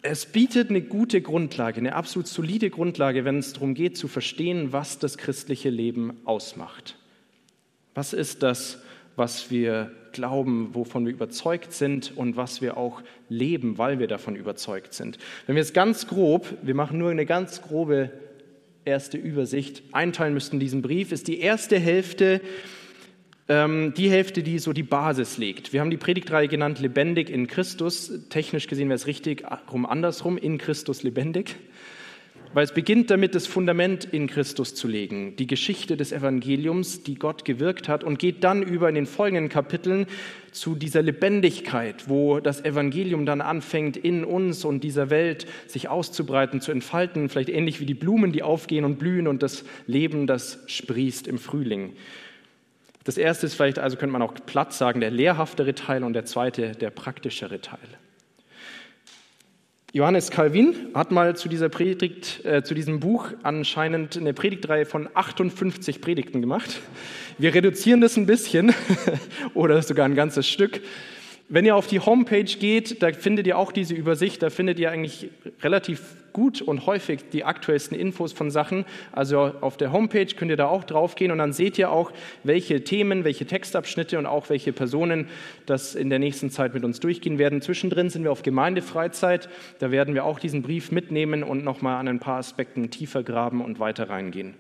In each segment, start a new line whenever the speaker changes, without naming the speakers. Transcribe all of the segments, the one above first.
Es bietet eine gute Grundlage, eine absolut solide Grundlage, wenn es darum geht, zu verstehen, was das christliche Leben ausmacht. Was ist das, was wir glauben, wovon wir überzeugt sind und was wir auch leben, weil wir davon überzeugt sind. Wenn wir es ganz grob, wir machen nur eine ganz grobe erste Übersicht, einteilen müssten in diesen Brief, ist die erste Hälfte, die so die Basis legt. Wir haben die Predigtreihe genannt, lebendig in Christus. Technisch gesehen wäre es richtig andersrum, in Christus lebendig. Weil es beginnt damit, das Fundament in Christus zu legen, die Geschichte des Evangeliums, die Gott gewirkt hat, und geht dann über in den folgenden Kapiteln zu dieser Lebendigkeit, wo das Evangelium dann anfängt, in uns und dieser Welt sich auszubreiten, zu entfalten, vielleicht ähnlich wie die Blumen, die aufgehen und blühen und das Leben, das sprießt im Frühling. Das erste ist vielleicht, also könnte man auch platt sagen, der lehrhaftere Teil, und der zweite, der praktischere Teil. Johannes Calvin hat mal zu diesem Buch anscheinend eine Predigtreihe von 58 Predigten gemacht. Wir reduzieren das ein bisschen oder sogar ein ganzes Stück. Wenn ihr auf die Homepage geht, da findet ihr auch diese Übersicht, da findet ihr eigentlich relativ gut und häufig die aktuellsten Infos von Sachen. Also auf der Homepage könnt ihr da auch drauf gehen und dann seht ihr auch, welche Themen, welche Textabschnitte und auch welche Personen das in der nächsten Zeit mit uns durchgehen werden. Zwischendrin sind wir auf Gemeindefreizeit, da werden wir auch diesen Brief mitnehmen und nochmal an ein paar Aspekten tiefer graben und weiter reingehen.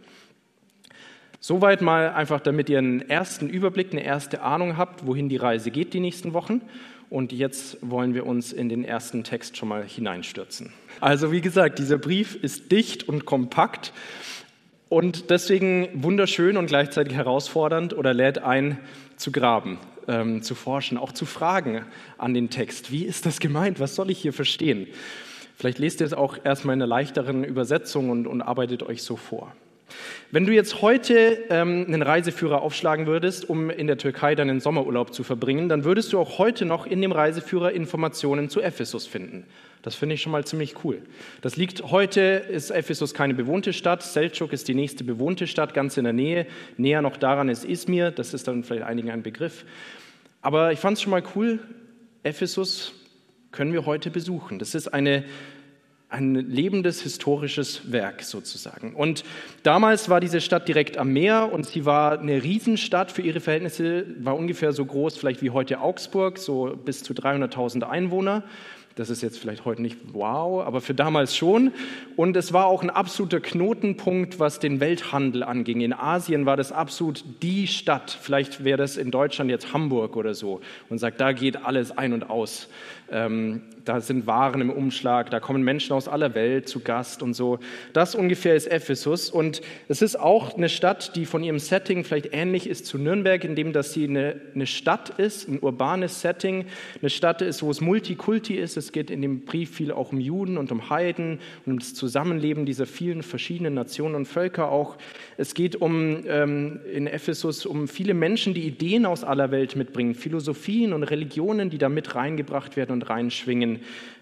Soweit mal einfach, damit ihr einen ersten Überblick, eine erste Ahnung habt, wohin die Reise geht die nächsten Wochen. Und jetzt wollen wir uns in den ersten Text schon mal hineinstürzen. Also wie gesagt, dieser Brief ist dicht und kompakt und deswegen wunderschön und gleichzeitig herausfordernd oder lädt ein, zu graben, zu forschen, auch zu fragen an den Text. Wie ist das gemeint? Was soll ich hier verstehen? Vielleicht lest ihr es auch erstmal in einer leichteren Übersetzung und arbeitet euch so vor. Wenn du jetzt heute einen Reiseführer aufschlagen würdest, um in der Türkei deinen Sommerurlaub zu verbringen, dann würdest du auch heute noch in dem Reiseführer Informationen zu Ephesus finden. Das finde ich schon mal ziemlich cool. Das liegt heute, ist Ephesus keine bewohnte Stadt, Selçuk ist die nächste bewohnte Stadt, ganz in der Nähe. Näher noch daran ist Izmir, das ist dann vielleicht einigen ein Begriff. Aber ich fand es schon mal cool, Ephesus können wir heute besuchen. Das ist ein lebendes historisches Werk sozusagen. Und damals war diese Stadt direkt am Meer und sie war eine Riesenstadt für ihre Verhältnisse, war ungefähr so groß vielleicht wie heute Augsburg, so bis zu 300.000 Einwohner. Das ist jetzt vielleicht heute nicht wow, aber für damals schon. Und es war auch ein absoluter Knotenpunkt, was den Welthandel anging. In Asien war das absolut die Stadt. Vielleicht wäre das in Deutschland jetzt Hamburg oder so. Und sagt, da geht alles ein und aus. Da sind Waren im Umschlag, da kommen Menschen aus aller Welt zu Gast und so. Das ungefähr ist Ephesus. Und es ist auch eine Stadt, die von ihrem Setting vielleicht ähnlich ist zu Nürnberg, indem dass sie eine Stadt ist, ein urbanes Setting, eine Stadt ist, wo es Multikulti ist. Es geht in dem Brief viel auch um Juden und um Heiden und um das Zusammenleben dieser vielen verschiedenen Nationen und Völker auch. Es geht in Ephesus um viele Menschen, die Ideen aus aller Welt mitbringen, Philosophien und Religionen, die da mit reingebracht werden und reinschwingen.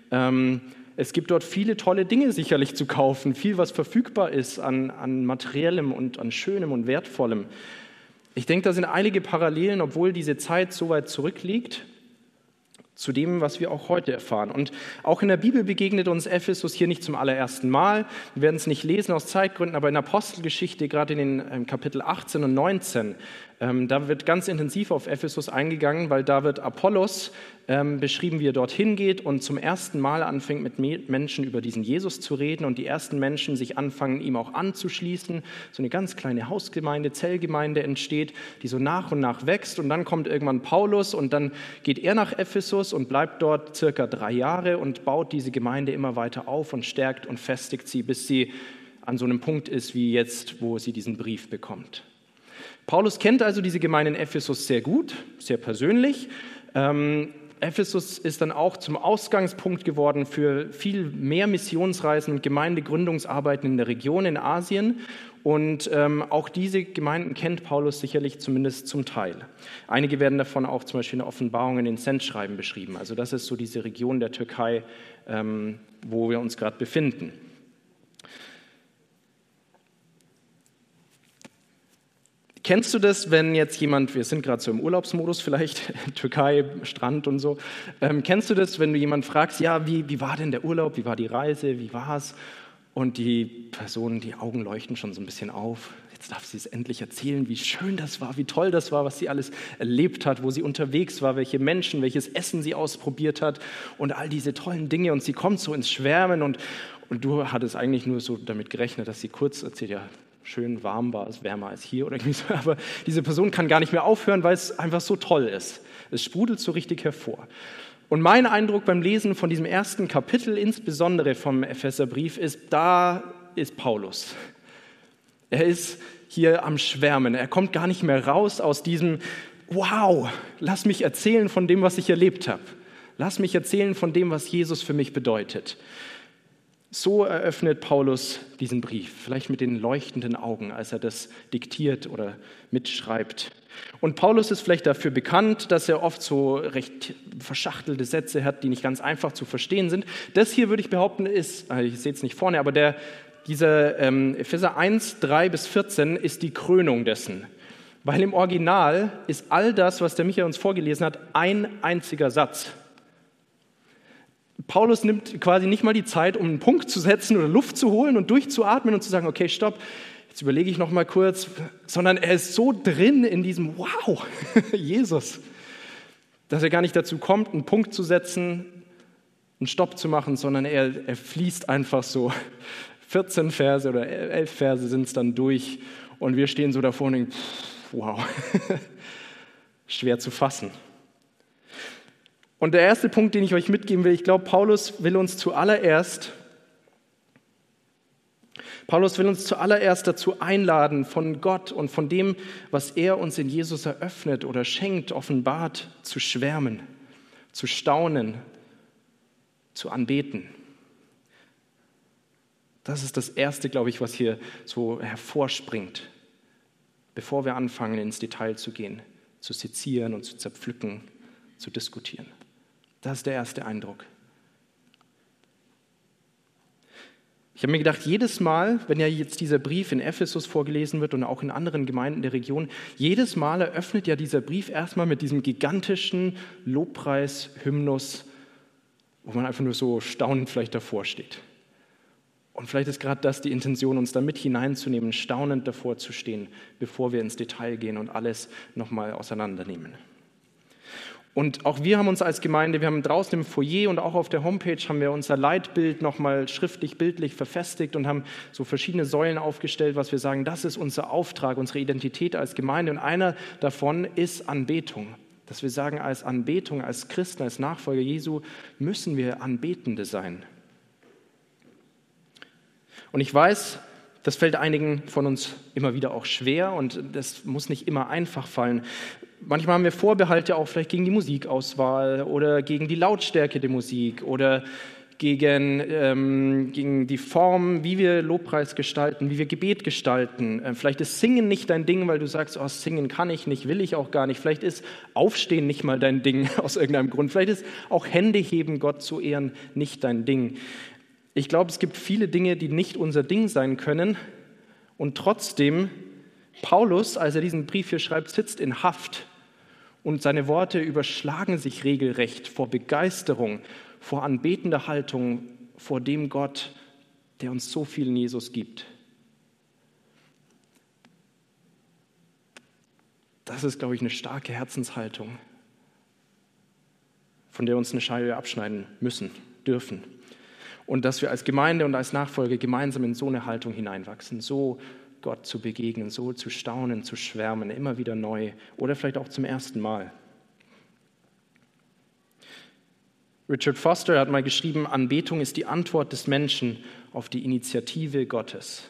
Es gibt dort viele tolle Dinge sicherlich zu kaufen, viel, was verfügbar ist an Materiellem und an Schönem und Wertvollem. Ich denke, da sind einige Parallelen, obwohl diese Zeit so weit zurückliegt, zu dem, was wir auch heute erfahren. Und auch in der Bibel begegnet uns Ephesus hier nicht zum allerersten Mal. Wir werden es nicht lesen aus Zeitgründen, aber in der Apostelgeschichte, gerade in den Kapitel 18 und 19, da wird ganz intensiv auf Ephesus eingegangen, weil da wird Apollos beschrieben, wie er dorthin geht und zum ersten Mal anfängt, mit Menschen über diesen Jesus zu reden und die ersten Menschen sich anfangen, ihm auch anzuschließen. So eine ganz kleine Hausgemeinde, Zellgemeinde entsteht, die so nach und nach wächst und dann kommt irgendwann Paulus und dann geht er nach Ephesus und bleibt dort circa 3 Jahre und baut diese Gemeinde immer weiter auf und stärkt und festigt sie, bis sie an so einem Punkt ist wie jetzt, wo sie diesen Brief bekommt. Paulus kennt also diese Gemeinde in Ephesus sehr gut, sehr persönlich. Ephesus ist dann auch zum Ausgangspunkt geworden für viel mehr Missionsreisen und Gemeindegründungsarbeiten in der Region in Asien. Und auch diese Gemeinden kennt Paulus sicherlich zumindest zum Teil. Einige werden davon auch zum Beispiel in der Offenbarung in den Sendschreiben beschrieben. Also das ist so diese Region der Türkei, wo wir uns gerade befinden. Kennst du das, wenn jetzt jemand, wir sind gerade so im Urlaubsmodus vielleicht, Türkei, Strand und so, kennst du das, wenn du jemanden fragst, ja, wie war denn der Urlaub, wie war die Reise, wie war's? Und die Person, die Augen leuchten schon so ein bisschen auf. Jetzt darf sie es endlich erzählen, wie schön das war, wie toll das war, was sie alles erlebt hat, wo sie unterwegs war, welche Menschen, welches Essen sie ausprobiert hat und all diese tollen Dinge. Und sie kommt so ins Schwärmen und du hattest eigentlich nur so damit gerechnet, dass sie kurz erzählt, ja, schön warm war, es wärmer als hier oder irgendwie so. Aber diese Person kann gar nicht mehr aufhören, weil es einfach so toll ist. Es sprudelt so richtig hervor. Und mein Eindruck beim Lesen von diesem ersten Kapitel, insbesondere vom Epheserbrief, ist, da ist Paulus. Er ist hier am Schwärmen. Er kommt gar nicht mehr raus aus diesem, wow, lass mich erzählen von dem, was ich erlebt habe. Lass mich erzählen von dem, was Jesus für mich bedeutet. So eröffnet Paulus diesen Brief, vielleicht mit den leuchtenden Augen, als er das diktiert oder mitschreibt. Und Paulus ist vielleicht dafür bekannt, dass er oft so recht verschachtelte Sätze hat, die nicht ganz einfach zu verstehen sind. Das hier, würde ich behaupten, ist, ich sehe es nicht vorne, aber dieser Epheser 1, 3-14 ist die Krönung dessen. Weil im Original ist all das, was der Michael uns vorgelesen hat, ein einziger Satz. Paulus nimmt quasi nicht mal die Zeit, um einen Punkt zu setzen oder Luft zu holen und durchzuatmen und zu sagen, okay, stopp, jetzt überlege ich noch mal kurz, sondern er ist so drin in diesem Wow, Jesus, dass er gar nicht dazu kommt, einen Punkt zu setzen, einen Stopp zu machen, sondern er fließt einfach so. 14 Verse oder 11 Verse sind es dann durch und wir stehen so davor und denken, wow, schwer zu fassen. Und der erste Punkt, den ich euch mitgeben will, ich glaube, Paulus will uns zuallererst dazu einladen, von Gott und von dem, was er uns in Jesus eröffnet oder schenkt, offenbart, zu schwärmen, zu staunen, zu anbeten. Das ist das Erste, glaube ich, was hier so hervorspringt, bevor wir anfangen, ins Detail zu gehen, zu sezieren und zu zerpflücken, zu diskutieren. Das ist der erste Eindruck. Ich habe mir gedacht, jedes Mal, wenn ja jetzt dieser Brief in Ephesus vorgelesen wird und auch in anderen Gemeinden der Region, jedes Mal eröffnet ja dieser Brief erstmal mit diesem gigantischen Lobpreis-Hymnus, wo man einfach nur so staunend vielleicht davor steht. Und vielleicht ist gerade das die Intention, uns da mit hineinzunehmen, staunend davor zu stehen, bevor wir ins Detail gehen und alles nochmal auseinandernehmen. Und auch wir haben uns als Gemeinde, wir haben draußen im Foyer und auch auf der Homepage haben wir unser Leitbild nochmal schriftlich, bildlich verfestigt und haben so verschiedene Säulen aufgestellt, was wir sagen, das ist unser Auftrag, unsere Identität als Gemeinde. Und einer davon ist Anbetung. Dass wir sagen, als Anbetung, als Christen, als Nachfolger Jesu müssen wir Anbetende sein. Und ich weiß, das fällt einigen von uns immer wieder auch schwer und das muss nicht immer einfach fallen. Manchmal haben wir Vorbehalte auch vielleicht gegen die Musikauswahl oder gegen die Lautstärke der Musik oder gegen die Form, wie wir Lobpreis gestalten, wie wir Gebet gestalten. Vielleicht ist Singen nicht dein Ding, weil du sagst, oh, Singen kann ich nicht, will ich auch gar nicht. Vielleicht ist Aufstehen nicht mal dein Ding aus irgendeinem Grund. Vielleicht ist auch Hände heben, Gott zu ehren, nicht dein Ding. Ich glaube, es gibt viele Dinge, die nicht unser Ding sein können. Und trotzdem, Paulus, als er diesen Brief hier schreibt, sitzt in Haft. Und seine Worte überschlagen sich regelrecht vor Begeisterung, vor anbetender Haltung, vor dem Gott, der uns so viel in Jesus gibt. Das ist, glaube ich, eine starke Herzenshaltung, von der wir uns eine Scheibe abschneiden müssen, dürfen. Und dass wir als Gemeinde und als Nachfolger gemeinsam in so eine Haltung hineinwachsen, so Gott zu begegnen, so zu staunen, zu schwärmen, immer wieder neu oder vielleicht auch zum ersten Mal. Richard Foster hat mal geschrieben, Anbetung ist die Antwort des Menschen auf die Initiative Gottes.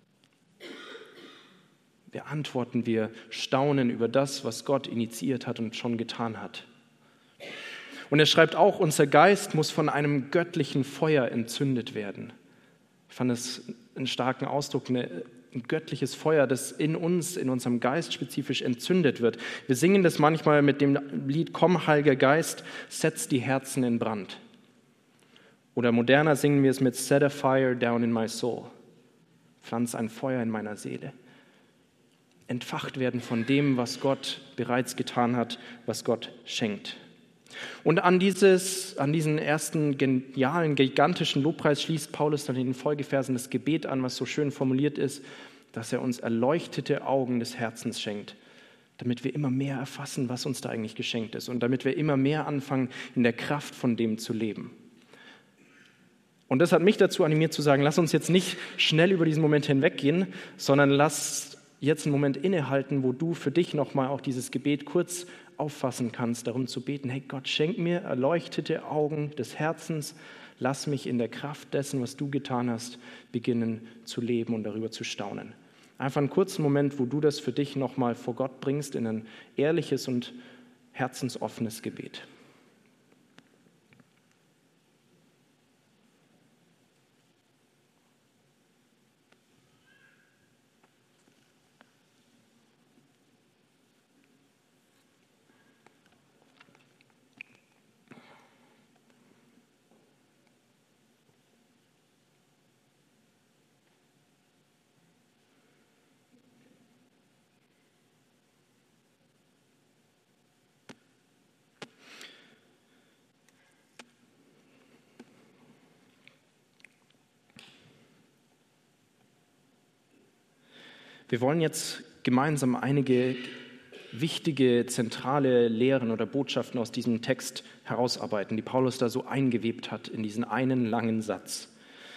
Wir staunen über das, was Gott initiiert hat und schon getan hat. Und er schreibt auch, unser Geist muss von einem göttlichen Feuer entzündet werden. Ich fand das einen starken Ausdruck, ein göttliches Feuer, das in uns, in unserem Geist spezifisch entzündet wird. Wir singen das manchmal mit dem Lied Komm, Heiliger Geist, setz die Herzen in Brand. Oder moderner singen wir es mit Set a fire down in my soul. Pflanz ein Feuer in meiner Seele. entfacht werden von dem, was Gott bereits getan hat, was Gott schenkt. Und an diesen ersten genialen, gigantischen Lobpreis schließt Paulus dann in den Folgeversen das Gebet an, was so schön formuliert ist, dass er uns erleuchtete Augen des Herzens schenkt, damit wir immer mehr erfassen, was uns da eigentlich geschenkt ist und damit wir immer mehr anfangen, in der Kraft von dem zu leben. Und das hat mich dazu animiert zu sagen, lass uns jetzt nicht schnell über diesen Moment hinweggehen, sondern lass jetzt einen Moment innehalten, wo du für dich nochmal auch dieses Gebet kurz auffassen kannst, darum zu beten, hey Gott, schenk mir erleuchtete Augen des Herzens, lass mich in der Kraft dessen, was du getan hast, beginnen zu leben und darüber zu staunen. Einfach einen kurzen Moment, wo du das für dich nochmal vor Gott bringst in ein ehrliches und herzensoffenes Gebet. Wir wollen jetzt gemeinsam einige wichtige, zentrale Lehren oder Botschaften aus diesem Text herausarbeiten, die Paulus da so eingewebt hat in diesen einen langen Satz.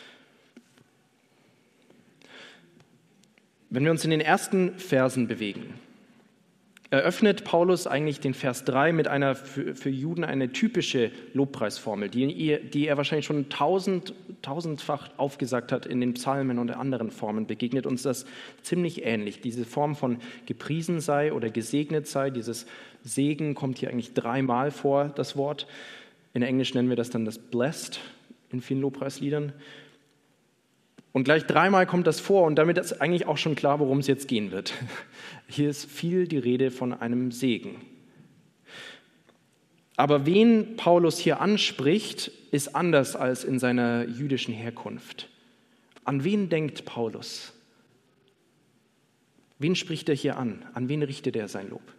Wenn wir uns in den ersten Versen bewegen, eröffnet Paulus eigentlich den Vers 3 mit einer für Juden eine typische Lobpreisformel, die er wahrscheinlich schon tausendfach aufgesagt hat in den Psalmen und anderen Formen, begegnet uns das ziemlich ähnlich. Diese Form von gepriesen sei oder gesegnet sei, dieses Segen kommt hier eigentlich 3-mal vor, das Wort. In Englisch nennen wir das dann das blessed in vielen Lobpreisliedern. Und gleich 3-mal kommt das vor und damit ist eigentlich auch schon klar, worum es jetzt gehen wird. Hier ist viel die Rede von einem Segen. Aber wen Paulus hier anspricht, ist anders als in seiner jüdischen Herkunft. An wen denkt Paulus? Wen spricht er hier an? An wen richtet er sein Lob?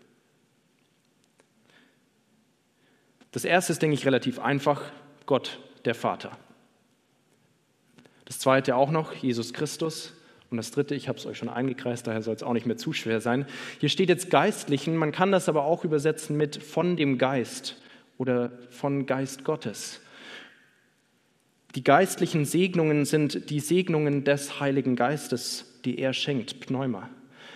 Das erste ist, denke ich, relativ einfach: Gott, der Vater. Das zweite auch noch, Jesus Christus. Und das dritte, ich habe es euch schon eingekreist, daher soll es auch nicht mehr zu schwer sein. Hier steht jetzt Geistlichen, man kann das aber auch übersetzen mit von dem Geist oder von Geist Gottes. Die geistlichen Segnungen sind die Segnungen des Heiligen Geistes, die er schenkt, Pneuma.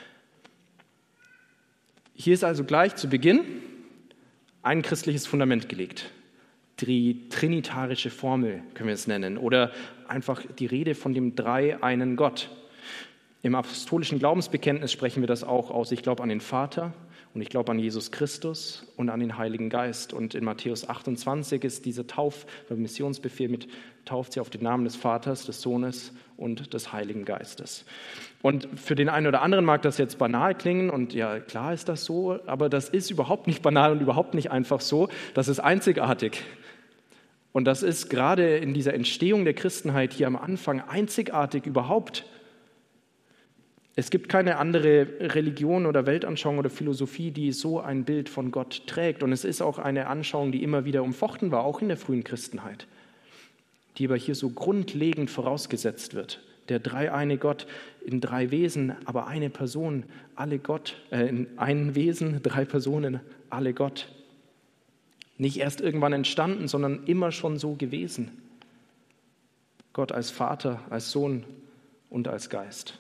Hier ist also gleich zu Beginn ein christliches Fundament gelegt. Die trinitarische Formel können wir es nennen oder einfach die Rede von dem dreieinen Gott. Im apostolischen Glaubensbekenntnis sprechen wir das auch aus. Ich glaube an den Vater und ich glaube an Jesus Christus und an den Heiligen Geist. Und in Matthäus 28 ist dieser Missionsbefehl mit, tauft sie auf den Namen des Vaters, des Sohnes und des Heiligen Geistes. Und für den einen oder anderen mag das jetzt banal klingen und ja, klar ist das so, aber das ist überhaupt nicht banal und überhaupt nicht einfach so. Das ist einzigartig. Und das ist gerade in dieser Entstehung der Christenheit hier am Anfang einzigartig überhaupt. Es gibt keine andere Religion oder Weltanschauung oder Philosophie, die so ein Bild von Gott trägt. Und es ist auch eine Anschauung, die immer wieder umfochten war, auch in der frühen Christenheit, die aber hier so grundlegend vorausgesetzt wird. Der dreieine Gott in 3 Wesen, aber eine Person, alle Gott, in ein Wesen, 3 Personen, alle Gott. Nicht erst irgendwann entstanden, sondern immer schon so gewesen. Gott als Vater, als Sohn und als Geist.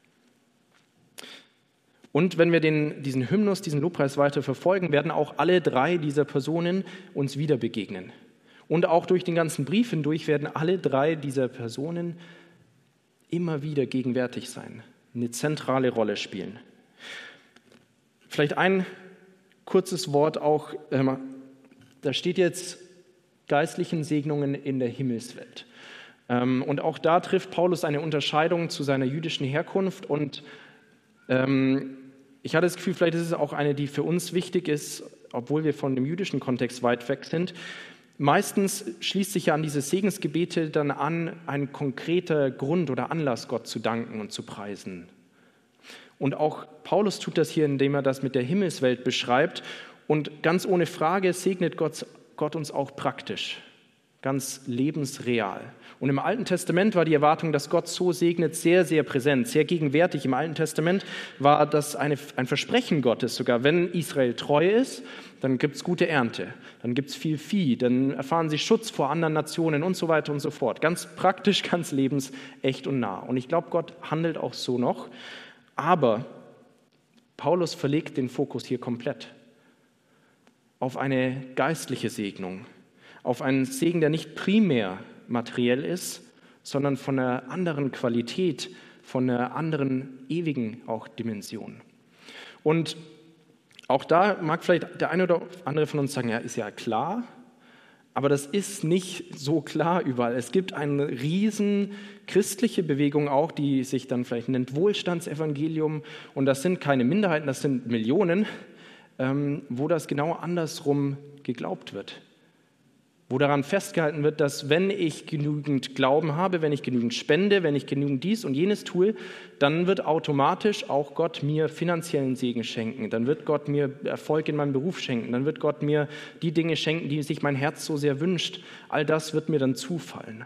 Und wenn wir diesen Hymnus, diesen Lobpreis weiter verfolgen, werden auch alle 3 dieser Personen uns wieder begegnen. Und auch durch den ganzen Brief hindurch werden alle 3 dieser Personen immer wieder gegenwärtig sein, eine zentrale Rolle spielen. Vielleicht ein kurzes Wort auch, da steht jetzt geistlichen Segnungen in der Himmelswelt. Und auch da trifft Paulus eine Unterscheidung zu seiner jüdischen Herkunft und ich hatte das Gefühl, vielleicht ist es auch eine, die für uns wichtig ist, obwohl wir von dem jüdischen Kontext weit weg sind. Meistens schließt sich ja an diese Segensgebete dann an, ein konkreter Grund oder Anlass, Gott zu danken und zu preisen. Und auch Paulus tut das hier, indem er das mit der Himmelswelt beschreibt. Und ganz ohne Frage segnet Gott uns auch praktisch, ganz lebensreal. Und im Alten Testament war die Erwartung, dass Gott so segnet, sehr, sehr präsent, sehr gegenwärtig. Im Alten Testament war das ein Versprechen Gottes sogar. Wenn Israel treu ist, dann gibt es gute Ernte, dann gibt es viel Vieh, dann erfahren sie Schutz vor anderen Nationen und so weiter und so fort. Ganz praktisch, ganz lebensecht und nah. Und ich glaube, Gott handelt auch so noch. Aber Paulus verlegt den Fokus hier komplett auf eine geistliche Segnung, auf einen Segen, der nicht primär materiell ist, sondern von einer anderen Qualität, von einer anderen ewigen auch Dimension. Und auch da mag vielleicht der eine oder andere von uns sagen, ja, ist ja klar, aber das ist nicht so klar überall. Es gibt eine riesen christliche Bewegung auch, die sich dann vielleicht nennt Wohlstandsevangelium, und das sind keine Minderheiten, das sind Millionen, wo das genau andersrum geglaubt wird. Wo daran festgehalten wird, dass wenn ich genügend Glauben habe, wenn ich genügend spende, wenn ich genügend dies und jenes tue, dann wird automatisch auch Gott mir finanziellen Segen schenken, dann wird Gott mir Erfolg in meinem Beruf schenken, dann wird Gott mir die Dinge schenken, die sich mein Herz so sehr wünscht. All das wird mir dann zufallen.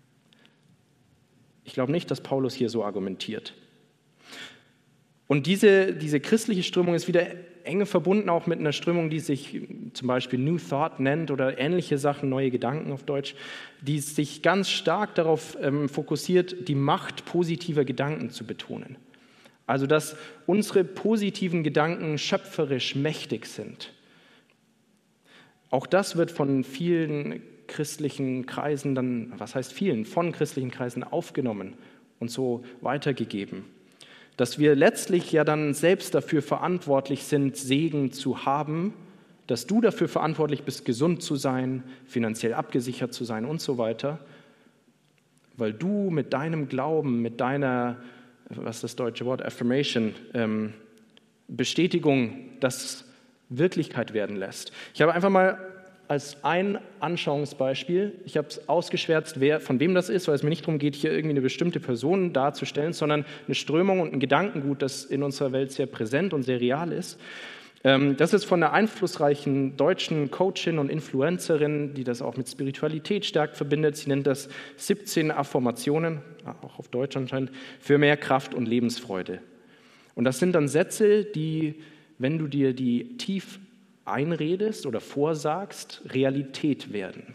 Ich glaube nicht, dass Paulus hier so argumentiert. Und diese christliche Strömung ist wieder eng verbunden auch mit einer Strömung, die sich zum Beispiel New Thought nennt oder ähnliche Sachen, neue Gedanken auf Deutsch, die sich ganz stark darauf fokussiert, die Macht positiver Gedanken zu betonen. Also, dass unsere positiven Gedanken schöpferisch mächtig sind. Auch das wird von vielen christlichen Kreisen dann, was heißt vielen, von christlichen Kreisen aufgenommen und so weitergegeben. Dass wir letztlich ja dann selbst dafür verantwortlich sind, Segen zu haben, dass du dafür verantwortlich bist, gesund zu sein, finanziell abgesichert zu sein und so weiter, weil du mit deinem Glauben, mit deiner, was ist das deutsche Wort, Affirmation, Bestätigung, das Wirklichkeit werden lässt. Ich habe einfach mal als ein Anschauungsbeispiel, ich habe es ausgeschwärzt, von wem das ist, weil es mir nicht darum geht, hier irgendwie eine bestimmte Person darzustellen, sondern eine Strömung und ein Gedankengut, das in unserer Welt sehr präsent und sehr real ist. Das ist von einer einflussreichen deutschen Coachin und Influencerin, die das auch mit Spiritualität stark verbindet. Sie nennt das 17 Affirmationen, auch auf Deutsch anscheinend, für mehr Kraft und Lebensfreude. Und das sind dann Sätze, die, wenn du dir die tief einredest oder vorsagst, Realität werden.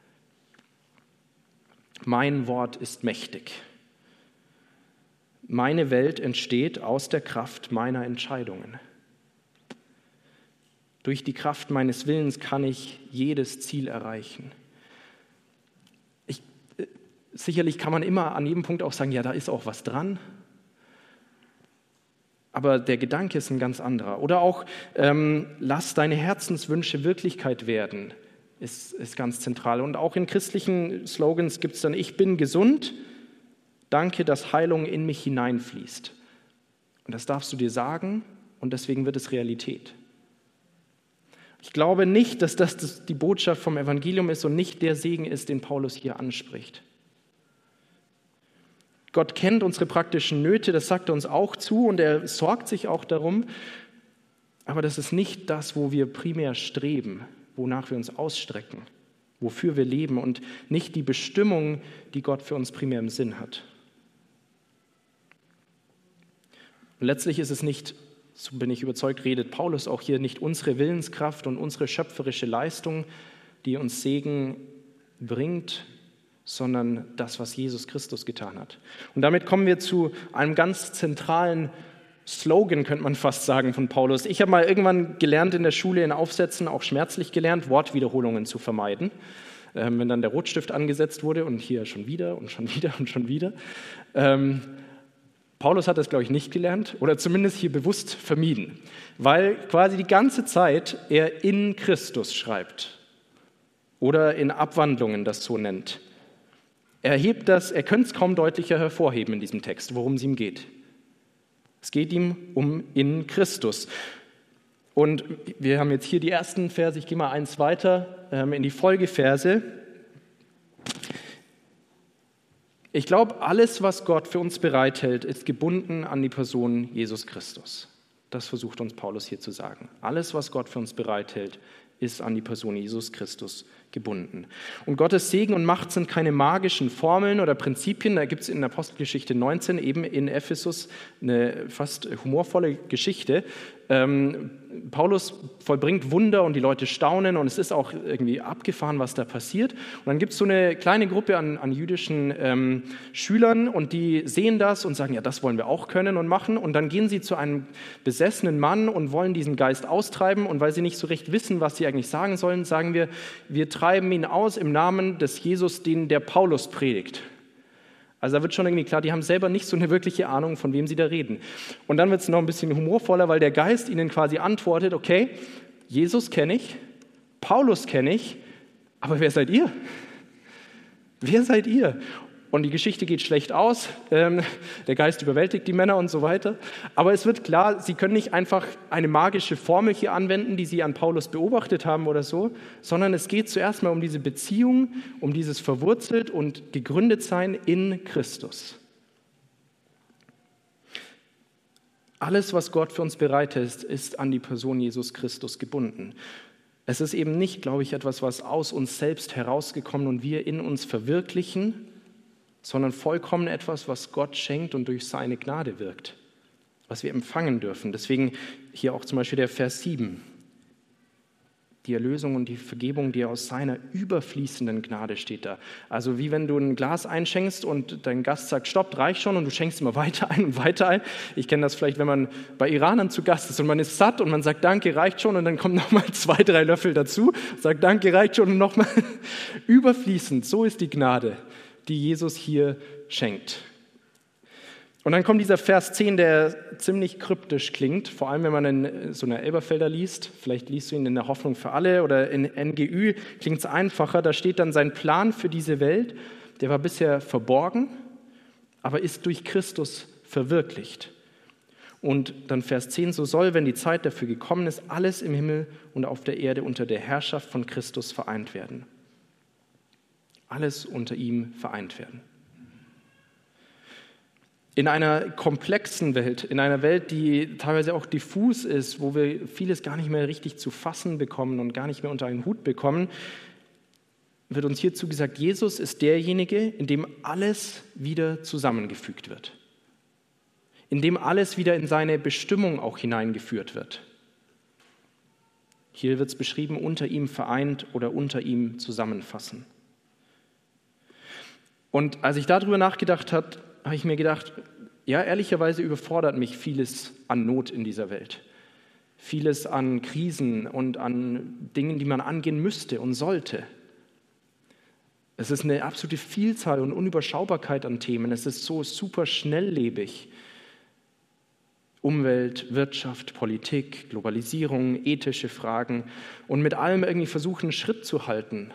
Mein Wort ist mächtig. Meine Welt entsteht aus der Kraft meiner Entscheidungen. Durch die Kraft meines Willens kann ich jedes Ziel erreichen. Sicherlich kann man immer an jedem Punkt auch sagen, ja, da ist auch was dran. Aber der Gedanke ist ein ganz anderer. Oder auch, lass deine Herzenswünsche Wirklichkeit werden, ist ganz zentral. Und auch in christlichen Slogans gibt es dann, ich bin gesund, danke, dass Heilung in mich hineinfließt. Und das darfst du dir sagen und deswegen wird es Realität. Ich glaube nicht, dass das die Botschaft vom Evangelium ist und nicht der Segen ist, den Paulus hier anspricht. Gott kennt unsere praktischen Nöte, das sagt er uns auch zu und er sorgt sich auch darum. Aber das ist nicht das, wo wir primär streben, wonach wir uns ausstrecken, wofür wir leben und nicht die Bestimmung, die Gott für uns primär im Sinn hat. Und letztlich ist es nicht, so bin ich überzeugt, redet Paulus auch hier, nicht unsere Willenskraft und unsere schöpferische Leistung, die uns Segen bringt, sondern das, was Jesus Christus getan hat. Und damit kommen wir zu einem ganz zentralen Slogan, könnte man fast sagen, von Paulus. Ich habe mal irgendwann gelernt in der Schule in Aufsätzen, auch schmerzlich gelernt, Wortwiederholungen zu vermeiden. Wenn dann der Rotstift angesetzt wurde und hier schon wieder und schon wieder und schon wieder. Paulus hat das, glaube ich, nicht gelernt oder zumindest hier bewusst vermieden, weil quasi die ganze Zeit er in Christus schreibt oder in Abwandlungen das so nennt. Er könnte es kaum deutlicher hervorheben in diesem Text, worum es ihm geht. Es geht ihm um in Christus. Und wir haben jetzt hier die ersten Verse, ich gehe mal eins weiter in die Folgeverse. Ich glaube, alles, was Gott für uns bereithält, ist gebunden an die Person Jesus Christus. Das versucht uns Paulus hier zu sagen. Alles, was Gott für uns bereithält, ist an die Person Jesus Christus gebunden. Und Gottes Segen und Macht sind keine magischen Formeln oder Prinzipien. Da gibt es in Apostelgeschichte 19 eben in Ephesus eine fast humorvolle Geschichte. Paulus vollbringt Wunder und die Leute staunen und es ist auch irgendwie abgefahren, was da passiert. Und dann gibt es so eine kleine Gruppe an jüdischen Schülern und die sehen das und sagen, ja, das wollen wir auch können und machen. Und dann gehen sie zu einem besessenen Mann und wollen diesen Geist austreiben. Und weil sie nicht so recht wissen, was sie eigentlich sagen sollen, sagen wir treiben ihn aus im Namen des Jesus, den der Paulus predigt. Also da wird schon irgendwie klar, die haben selber nicht so eine wirkliche Ahnung, von wem sie da reden. Und dann wird es noch ein bisschen humorvoller, weil der Geist ihnen quasi antwortet, okay, Jesus kenne ich, Paulus kenne ich, aber wer seid ihr? Wer seid ihr? Und die Geschichte geht schlecht aus, der Geist überwältigt die Männer und so weiter. Aber es wird klar, sie können nicht einfach eine magische Formel hier anwenden, die sie an Paulus beobachtet haben oder so, sondern es geht zuerst mal um diese Beziehung, um dieses verwurzelt und gegründet sein in Christus. Alles, was Gott für uns bereitet, ist an die Person Jesus Christus gebunden. Es ist eben nicht, glaube ich, etwas, was aus uns selbst herausgekommen und wir in uns verwirklichen, sondern vollkommen etwas, was Gott schenkt und durch seine Gnade wirkt, was wir empfangen dürfen. Deswegen hier auch zum Beispiel der Vers 7. Die Erlösung und die Vergebung, die aus seiner überfließenden Gnade steht da. Also wie wenn du ein Glas einschenkst und dein Gast sagt, stopp, reicht schon, und du schenkst immer weiter ein und weiter ein. Ich kenne das vielleicht, wenn man bei Iranern zu Gast ist und man ist satt und man sagt, danke, reicht schon, und dann kommen nochmal 2, 3 Löffel dazu, sagt, danke, reicht schon, und nochmal überfließend. So ist die Gnade, die Jesus hier schenkt. Und dann kommt dieser Vers 10, der ziemlich kryptisch klingt, vor allem wenn man in so einer Elberfelder liest. Vielleicht liest du ihn in der Hoffnung für alle oder in NGÜ, klingt es einfacher. Da steht dann, sein Plan für diese Welt, der war bisher verborgen, aber ist durch Christus verwirklicht. Und dann Vers 10, so soll, wenn die Zeit dafür gekommen ist, alles im Himmel und auf der Erde unter der Herrschaft von Christus vereint werden. Alles unter ihm vereint werden. In einer komplexen Welt, in einer Welt, die teilweise auch diffus ist, wo wir vieles gar nicht mehr richtig zu fassen bekommen und gar nicht mehr unter einen Hut bekommen, wird uns hierzu gesagt, Jesus ist derjenige, in dem alles wieder zusammengefügt wird. In dem alles wieder in seine Bestimmung auch hineingeführt wird. Hier wird es beschrieben, unter ihm vereint oder unter ihm zusammenfassen. Und als ich darüber nachgedacht habe, habe ich mir gedacht, ja, ehrlicherweise überfordert mich vieles an Not in dieser Welt. Vieles an Krisen und an Dingen, die man angehen müsste und sollte. Es ist eine absolute Vielzahl und Unüberschaubarkeit an Themen. Es ist so super schnelllebig. Umwelt, Wirtschaft, Politik, Globalisierung, ethische Fragen und mit allem irgendwie versuchen, Schritt zu halten.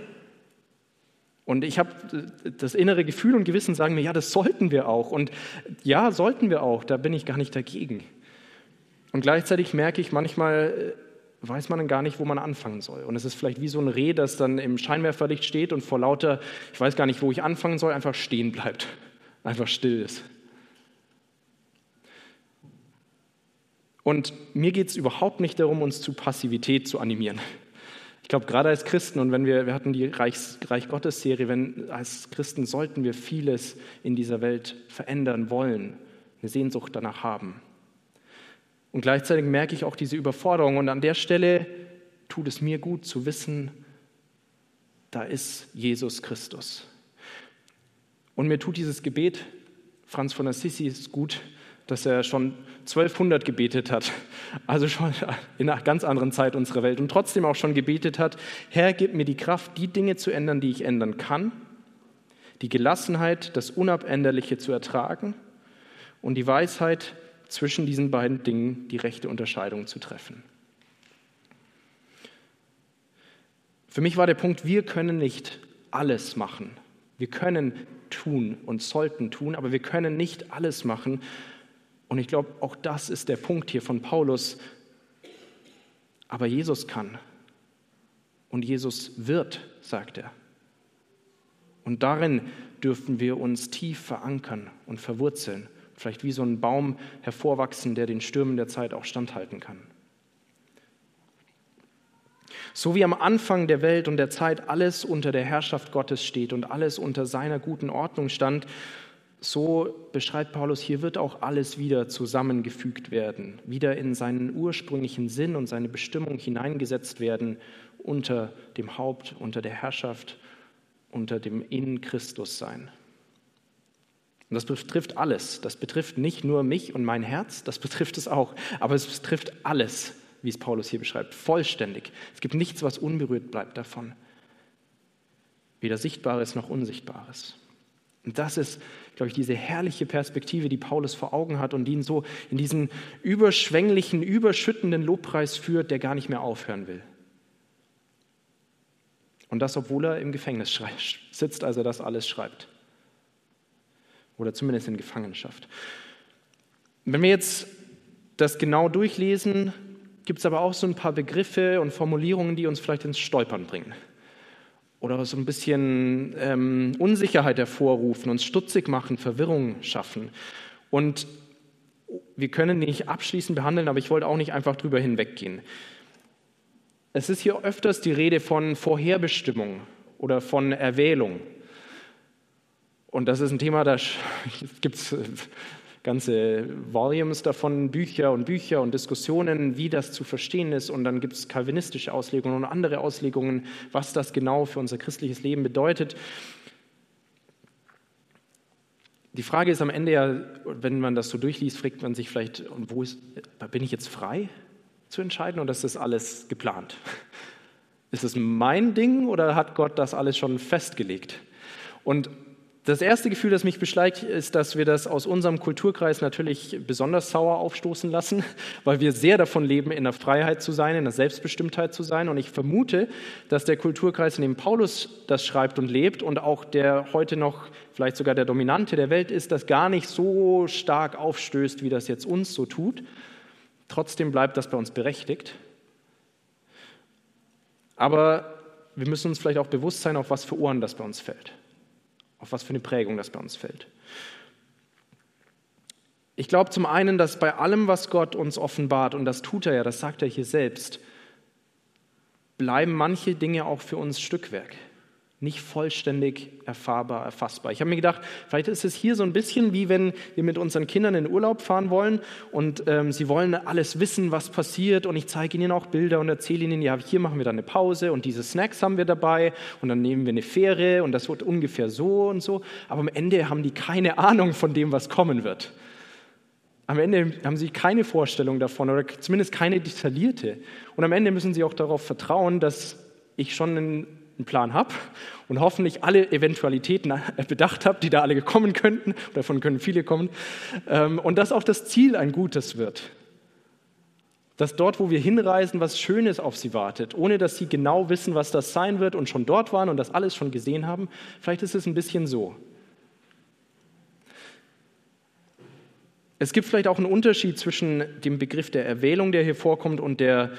Und ich habe das innere Gefühl und Gewissen sagen mir, ja, das sollten wir auch. Und ja, sollten wir auch, da bin ich gar nicht dagegen. Und gleichzeitig merke ich, manchmal weiß man dann gar nicht, wo man anfangen soll. Und es ist vielleicht wie so ein Reh, das dann im Scheinwerferlicht steht und vor lauter, ich weiß gar nicht, wo ich anfangen soll, einfach stehen bleibt. Einfach still ist. Und mir geht es überhaupt nicht darum, uns zu Passivität zu animieren. Ich glaube, gerade als Christen, und wenn wir hatten die Reich Gottes Serie, als Christen sollten wir vieles in dieser Welt verändern wollen, eine Sehnsucht danach haben. Und gleichzeitig merke ich auch diese Überforderung, und an der Stelle tut es mir gut zu wissen, da ist Jesus Christus. Und mir tut dieses Gebet, Franz von Assisi, ist gut, dass er schon 1200 gebetet hat, also schon in einer ganz anderen Zeit unserer Welt, und trotzdem auch schon gebetet hat, Herr, gib mir die Kraft, die Dinge zu ändern, die ich ändern kann, die Gelassenheit, das Unabänderliche zu ertragen und die Weisheit, zwischen diesen beiden Dingen die rechte Unterscheidung zu treffen. Für mich war der Punkt, wir können nicht alles machen. Wir können tun und sollten tun, aber wir können nicht alles machen. Und ich glaube, auch das ist der Punkt hier von Paulus. Aber Jesus kann. Und Jesus wird, sagt er. Und darin dürfen wir uns tief verankern und verwurzeln. Vielleicht wie so ein Baum hervorwachsen, der den Stürmen der Zeit auch standhalten kann. So wie am Anfang der Welt und der Zeit alles unter der Herrschaft Gottes steht und alles unter seiner guten Ordnung stand, so beschreibt Paulus, hier wird auch alles wieder zusammengefügt werden, wieder in seinen ursprünglichen Sinn und seine Bestimmung hineingesetzt werden unter dem Haupt, unter der Herrschaft, unter dem in Christus sein. Und das betrifft alles. Das betrifft nicht nur mich und mein Herz, das betrifft es auch, aber es betrifft alles, wie es Paulus hier beschreibt, vollständig. Es gibt nichts, was unberührt bleibt davon. Weder Sichtbares noch Unsichtbares. Und das ist, glaube ich, diese herrliche Perspektive, die Paulus vor Augen hat und die ihn so in diesen überschwänglichen, überschüttenden Lobpreis führt, der gar nicht mehr aufhören will. Und das, obwohl er im Gefängnis sitzt, als er das alles schreibt. Oder zumindest in Gefangenschaft. Wenn wir jetzt das genau durchlesen, gibt es aber auch so ein paar Begriffe und Formulierungen, die uns vielleicht ins Stolpern bringen. Oder so ein bisschen Unsicherheit hervorrufen, uns stutzig machen, Verwirrung schaffen. Und wir können die nicht abschließend behandeln, aber ich wollte auch nicht einfach drüber hinweggehen. Es ist hier öfters die Rede von Vorherbestimmung oder von Erwählung. Und das ist ein Thema, da gibt es ganze Volumes davon, Bücher und Diskussionen, wie das zu verstehen ist. Und dann gibt es calvinistische Auslegungen und andere Auslegungen, was das genau für unser christliches Leben bedeutet. Die Frage ist am Ende ja, wenn man das so durchliest, fragt man sich vielleicht, bin ich jetzt frei zu entscheiden oder ist das alles geplant? Ist es mein Ding oder hat Gott das alles schon festgelegt? Und das erste Gefühl, das mich beschleicht, ist, dass wir das aus unserem Kulturkreis natürlich besonders sauer aufstoßen lassen, weil wir sehr davon leben, in der Freiheit zu sein, in der Selbstbestimmtheit zu sein. Und ich vermute, dass der Kulturkreis, in dem Paulus das schreibt und lebt und auch der heute noch vielleicht sogar der Dominante der Welt ist, das gar nicht so stark aufstößt, wie das jetzt uns so tut. Trotzdem bleibt das bei uns berechtigt. Aber wir müssen uns vielleicht auch bewusst sein, auf was für Ohren das bei uns fällt. Auf was für eine Prägung das bei uns fällt. Ich glaube zum einen, dass bei allem, was Gott uns offenbart, und das tut er ja, das sagt er hier selbst, bleiben manche Dinge auch für uns Stückwerk. Nicht vollständig erfahrbar, erfassbar. Ich habe mir gedacht, vielleicht ist es hier so ein bisschen wie wenn wir mit unseren Kindern in Urlaub fahren wollen und sie wollen alles wissen, was passiert und ich zeige ihnen auch Bilder und erzähle ihnen, ja, hier machen wir dann eine Pause und diese Snacks haben wir dabei und dann nehmen wir eine Fähre und das wird ungefähr so und so. Aber am Ende haben die keine Ahnung von dem, was kommen wird. Am Ende haben sie keine Vorstellung davon oder zumindest keine detaillierte. Und am Ende müssen sie auch darauf vertrauen, dass ich schon einen Plan habe und hoffentlich alle Eventualitäten bedacht habe, die da alle kommen könnten, davon können viele kommen, und dass auch das Ziel ein gutes wird. Dass dort, wo wir hinreisen, was Schönes auf sie wartet, ohne dass sie genau wissen, was das sein wird und schon dort waren und das alles schon gesehen haben. Vielleicht ist es ein bisschen so. Es gibt vielleicht auch einen Unterschied zwischen dem Begriff der Erwählung, der hier vorkommt, und der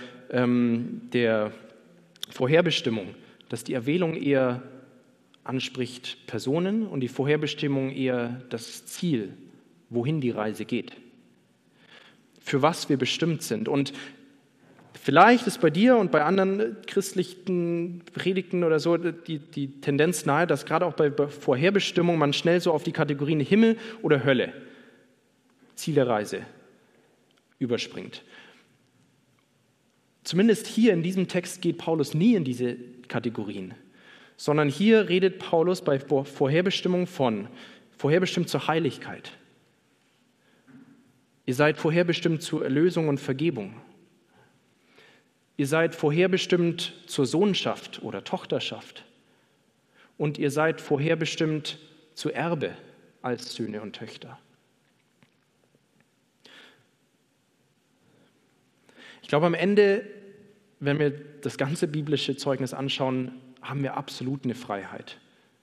Vorherbestimmung. Dass die Erwählung eher anspricht Personen und die Vorherbestimmung eher das Ziel, wohin die Reise geht, für was wir bestimmt sind. Und vielleicht ist bei dir und bei anderen christlichen Predigten oder so die Tendenz nahe, dass gerade auch bei Vorherbestimmung man schnell so auf die Kategorien Himmel oder Hölle, Ziel der Reise, überspringt. Zumindest hier in diesem Text geht Paulus nie in diese Kategorien, sondern hier redet Paulus bei Vorherbestimmung vorherbestimmt zur Heiligkeit. Ihr seid vorherbestimmt zur Erlösung und Vergebung. Ihr seid vorherbestimmt zur Sohnschaft oder Tochterschaft. Und ihr seid vorherbestimmt zu Erbe als Söhne und Töchter. Ich glaube, am Ende, wenn wir das ganze biblische Zeugnis anschauen, haben wir absolut eine Freiheit.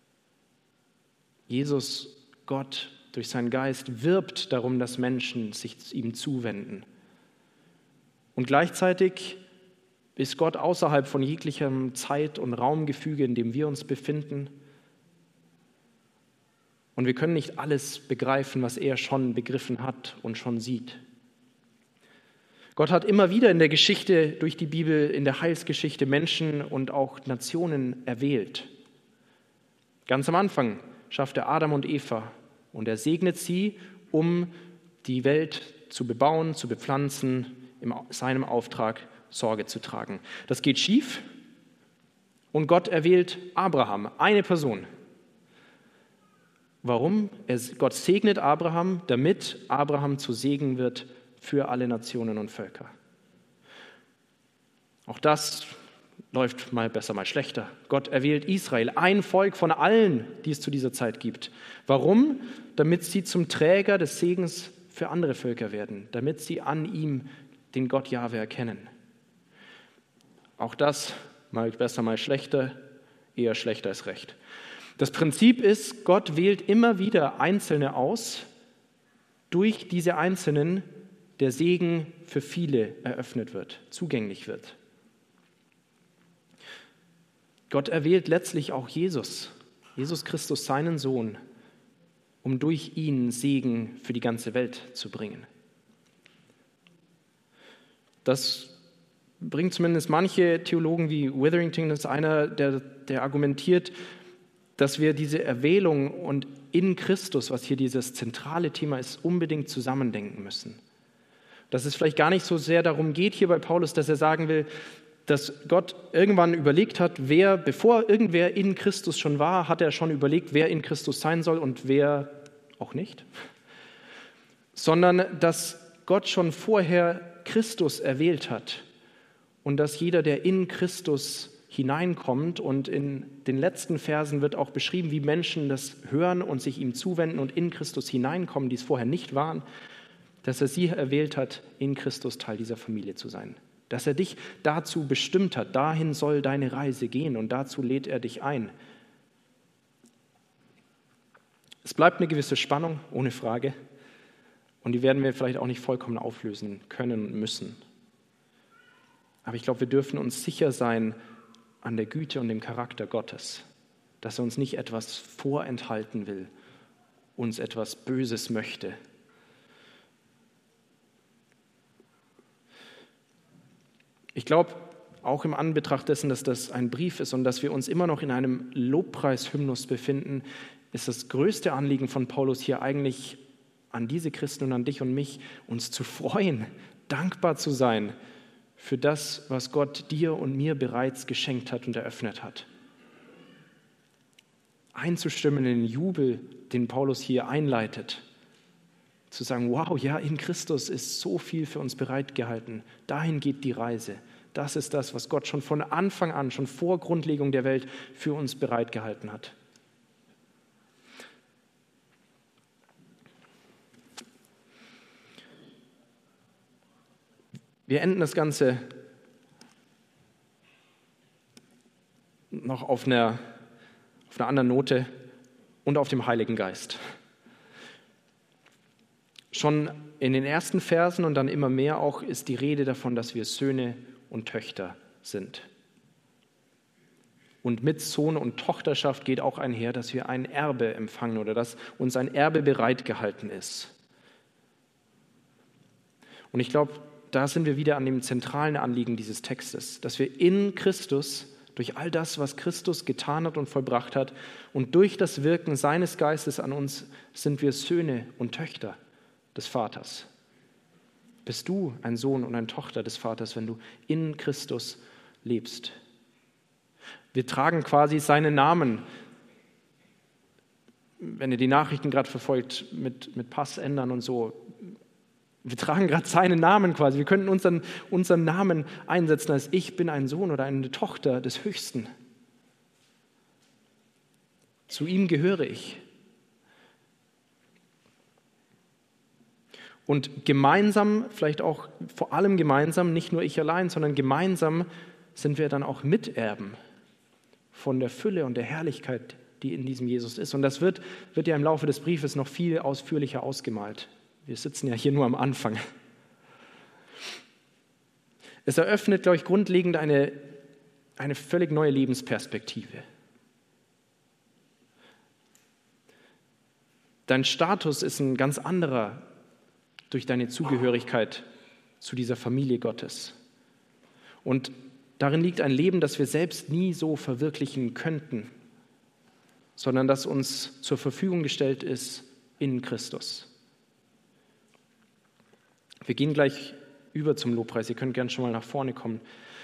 Jesus, Gott, durch seinen Geist wirbt darum, dass Menschen sich ihm zuwenden. Und gleichzeitig ist Gott außerhalb von jeglichem Zeit- und Raumgefüge, in dem wir uns befinden. Und wir können nicht alles begreifen, was er schon begriffen hat und schon sieht. Gott hat immer wieder in der Geschichte, durch die Bibel, in der Heilsgeschichte Menschen und auch Nationen erwählt. Ganz am Anfang schafft er Adam und Eva und er segnet sie, um die Welt zu bebauen, zu bepflanzen, in seinem Auftrag Sorge zu tragen. Das geht schief und Gott erwählt Abraham, eine Person. Warum? Gott segnet Abraham, damit Abraham zu Segen wird für alle Nationen und Völker. Auch das läuft mal besser, mal schlechter. Gott erwählt Israel, ein Volk von allen, die es zu dieser Zeit gibt. Warum? Damit sie zum Träger des Segens für andere Völker werden, damit sie an ihm den Gott Jahwe erkennen. Auch das mal besser, mal schlechter, eher schlechter als recht. Das Prinzip ist, Gott wählt immer wieder Einzelne aus, durch diese Einzelnen der Segen für viele eröffnet wird, zugänglich wird. Gott erwählt letztlich auch Jesus Christus, seinen Sohn, um durch ihn Segen für die ganze Welt zu bringen. Das bringt zumindest manche Theologen wie Witherington, das ist einer, der argumentiert, dass wir diese Erwählung und in Christus, was hier dieses zentrale Thema ist, unbedingt zusammendenken müssen. Dass es vielleicht gar nicht so sehr darum geht hier bei Paulus, dass er sagen will, dass Gott irgendwann überlegt hat, bevor irgendwer in Christus schon war, hat er schon überlegt, wer in Christus sein soll und wer auch nicht. Sondern dass Gott schon vorher Christus erwählt hat und dass jeder, der in Christus hineinkommt, und in den letzten Versen wird auch beschrieben, wie Menschen das hören und sich ihm zuwenden und in Christus hineinkommen, die es vorher nicht waren, dass er sie erwählt hat, in Christus Teil dieser Familie zu sein. Dass er dich dazu bestimmt hat, dahin soll deine Reise gehen und dazu lädt er dich ein. Es bleibt eine gewisse Spannung, ohne Frage, und die werden wir vielleicht auch nicht vollkommen auflösen können und müssen. Aber ich glaube, wir dürfen uns sicher sein an der Güte und dem Charakter Gottes, dass er uns nicht etwas vorenthalten will, uns etwas Böses möchte. Ich glaube, auch im Anbetracht dessen, dass das ein Brief ist und dass wir uns immer noch in einem Lobpreishymnus befinden, ist das größte Anliegen von Paulus hier eigentlich an diese Christen und an dich und mich, uns zu freuen, dankbar zu sein für das, was Gott dir und mir bereits geschenkt hat und eröffnet hat. Einzustimmen in den Jubel, den Paulus hier einleitet. Zu sagen, wow, ja, in Christus ist so viel für uns bereitgehalten. Dahin geht die Reise. Das ist das, was Gott schon von Anfang an, schon vor Grundlegung der Welt für uns bereitgehalten hat. Wir enden das Ganze noch auf einer anderen Note und auf dem Heiligen Geist. Schon in den ersten Versen und dann immer mehr auch ist die Rede davon, dass wir Söhne und Töchter sind. Und mit Sohn und Tochterschaft geht auch einher, dass wir ein Erbe empfangen oder dass uns ein Erbe bereitgehalten ist. Und ich glaube, da sind wir wieder an dem zentralen Anliegen dieses Textes, dass wir in Christus, durch all das, was Christus getan hat und vollbracht hat und durch das Wirken seines Geistes an uns, sind wir Söhne und Töchter des Vaters. Bist du ein Sohn und eine Tochter des Vaters, wenn du in Christus lebst? Wir tragen quasi seinen Namen. Wenn ihr die Nachrichten gerade verfolgt, mit Pass ändern und so, wir tragen gerade seinen Namen quasi. Wir könnten unseren Namen einsetzen als ich bin ein Sohn oder eine Tochter des Höchsten. Zu ihm gehöre ich. Und gemeinsam, vielleicht auch vor allem gemeinsam, nicht nur ich allein, sondern gemeinsam sind wir dann auch Miterben von der Fülle und der Herrlichkeit, die in diesem Jesus ist. Und das wird ja im Laufe des Briefes noch viel ausführlicher ausgemalt. Wir sitzen ja hier nur am Anfang. Es eröffnet, glaube ich, grundlegend eine völlig neue Lebensperspektive. Dein Status ist ein ganz anderer durch deine Zugehörigkeit zu dieser Familie Gottes. Und darin liegt ein Leben, das wir selbst nie so verwirklichen könnten, sondern das uns zur Verfügung gestellt ist in Christus. Wir gehen gleich über zum Lobpreis. Ihr könnt gerne schon mal nach vorne kommen.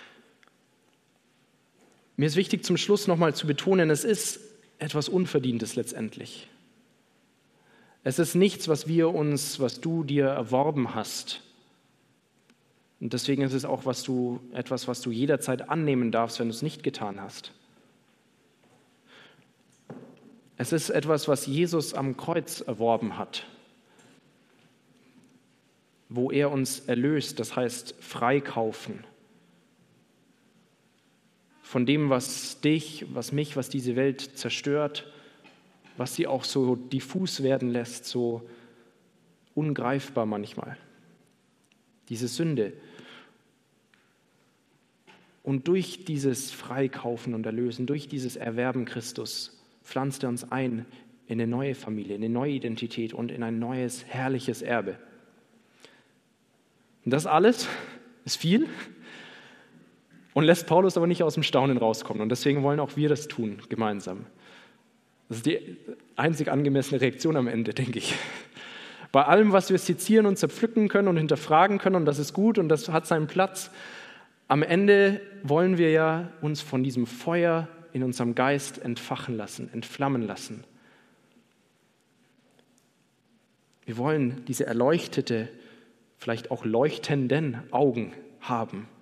Mir ist wichtig, zum Schluss nochmal zu betonen, es ist etwas Unverdientes letztendlich. Es ist nichts, was du dir erworben hast. Und deswegen ist es auch etwas, was du jederzeit annehmen darfst, wenn du es nicht getan hast. Es ist etwas, was Jesus am Kreuz erworben hat, wo er uns erlöst, das heißt freikaufen. Von dem, was dich, was mich, was diese Welt zerstört, was sie auch so diffus werden lässt, so ungreifbar manchmal. Diese Sünde. Und durch dieses Freikaufen und Erlösen, durch dieses Erwerben Christus, pflanzt er uns ein in eine neue Familie, in eine neue Identität und in ein neues, herrliches Erbe. Und das alles ist viel und lässt Paulus aber nicht aus dem Staunen rauskommen. Und deswegen wollen auch wir das tun, gemeinsam. Das ist die einzig angemessene Reaktion am Ende, denke ich. Bei allem, was wir sezieren und zerpflücken können und hinterfragen können, und das ist gut und das hat seinen Platz, am Ende wollen wir ja uns von diesem Feuer in unserem Geist entfachen lassen, entflammen lassen. Wir wollen diese erleuchtete, vielleicht auch leuchtenden Augen haben